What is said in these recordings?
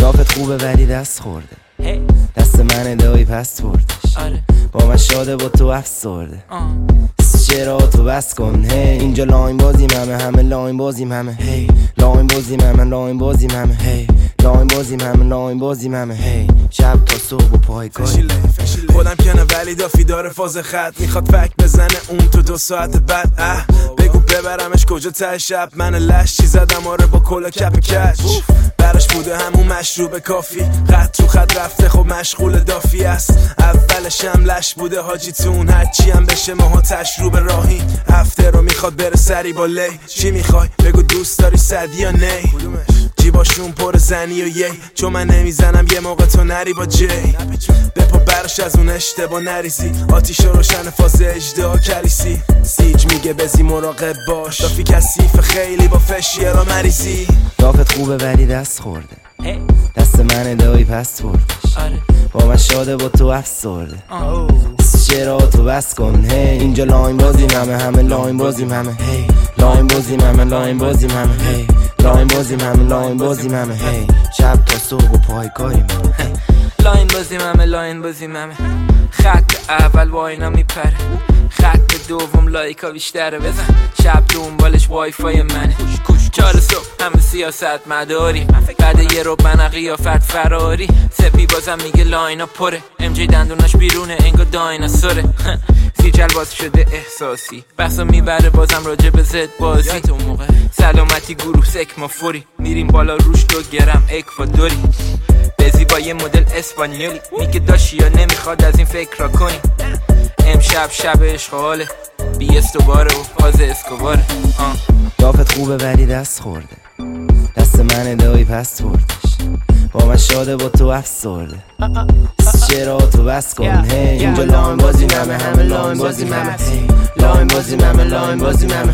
دافت خوبه ولی دست خورده دست من دایی پس بردش با من شاده با تو افسرده چرا تو بس کن هی اینجا لاین بازیم همه لاین بازیم همه هی لاین بازیم لاین بازیم همه هی لاین بازیم همه هی شب تا صبح و پای کاری خودم کنه ولی دافی داره فاز خط میخواد فک بزنه اون تو 2 ساعت بعد بگو ببرمش کجا ته شب من لش چی زدم آره با کلا کپ کچ براش بوده همون مشروب کافی خط رو خط رفته خب مشغول دافی است اولش هم لش بوده حاجی تون هرچی هم بشه ماها تشروب راهی هفته رو میخواد بره سری با لی چی میخوای بگو دوست داری صدی یا نی جیباشون پر زنی و یی چون من نمیزنم یه موقع تو نری با جی بپا براش از اون اشتباه نریزی آتیش روشن فاز اجدا کلیسی سیج میگه بزی مراقب باش دافی کثیف خیلی با فشیرا مریضی دافت خوبه ولی دست خورده دست من دایی پس بردش با من شاده با تو افسرده چرا تو بس کن هی اینجا لاین بازیم همه لاین بازیم همه هی لاین بازیم لاین بازیم همه هی لاین بازیم همه هی شب تا صبح و پای کاریم لاین بازیم همه خط اول واینا میپره خط دوم لایکا بیشتره بزن شب دنبالش وای فای منه 4 صبح همه سیاست مداری بعد یه رو من قیافت فراری سپی بازم میگه لاینا پره ام جی دندوناش بیرونه انگا دایناسوره سیجل باز شده احساسی بحثا میبره بازم راجع به زد بازی سلامتی گروه سکما فوری میریم بالا روش 2 گرم اکوادوری بزی با یه مدل اسپانیولی میگه داشی یا نمیخواد از این فکر را کنی امشب شب اشغاله بی استوباره و فاز اسکوباره دافت خوبه ولی دست خورده دست من دایی پس بردش با من شاده با تو افسرده چرا تو بس کن هی اینجا لاین بازیم همه لاین بازیم همه هی لاین بازیم لاین بازیم همه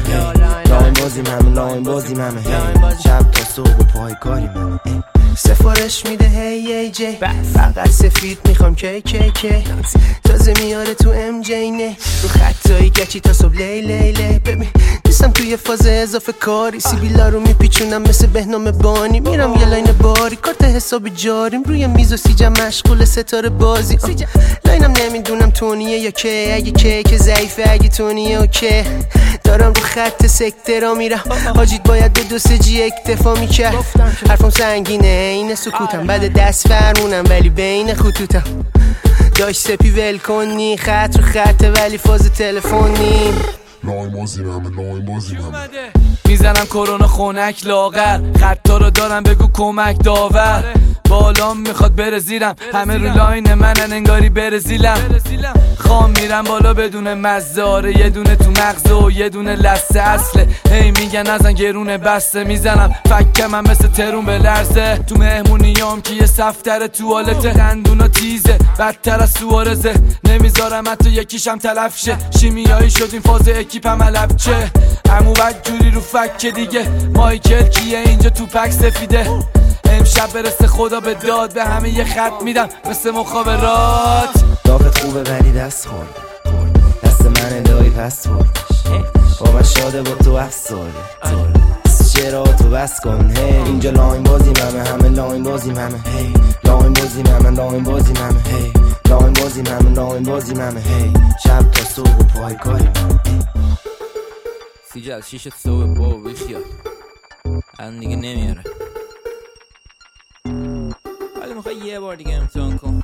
هی لاین بازیم همه هی شب تا صبح و پای کاریم سفارش میده هی ای جی فقط سفید میخوام کی تازه میاره تو ام جی نه رو خطایی گچی تا صبح لی ببین نیستم توی فاز اضافه کاری سیبیلا رو میپیچونم مثل بهنام بانی میرم یه لاین باری کارت حساب جاریم روی میز و سیجم مشغول ستاره بازی لاینم نمیدونم تونیه یا که اگه که ضعیفه اگه تونیه اوکی دارم رو خط سکترا میرم حاجیت باید به 2-3 جی اکتفا میکرد حرفم سنگینه این سکوتم بعد دست فرمونم ولی بین خطوطم داشت سپی ول کنی خط رو خطه ولی فاز تلفنی لاین بازیم میزنم کرونا خونک لاغر خطا رو دارم بگو کمک داور بالام میخواد بره زیرم همه رو لاین منن انگاری بره زیلم خام میرم بالا بدون مزه آره یه دونه تو مغزه و یه دونه لسه اصله هی میگن ازن گرونه بسته میزنم فکم من مثل ترون به لرزه تو مهمونیام که یه صفتر توالته دندونا تیزه بدتر از سوارزه نمیذارم حتی یکیشم تلف شه شیمیایی شد این فاز اکیپم علب چه امو بد جوری رو فک دیگه مایکل کیه اینجا تو پک سفیده امشب برسه خدا به داد به همه یه خط میدم مثل مخابرات دافت خوبه ولی دست خورده دست من دایی پس بردش با من شاده با تو افسرده چرا تو بس کن هی اینجا لاین بازیم همه لاین بازیم همه هی لاین بازیم لاین بازیم همه هی لاین بازیم همه هی شب تا صبح و پای کاریم سیجل 6 صبح با بیخیال الان دیگه نمیاره ولی میخوای یه بار دیگه امتحان کن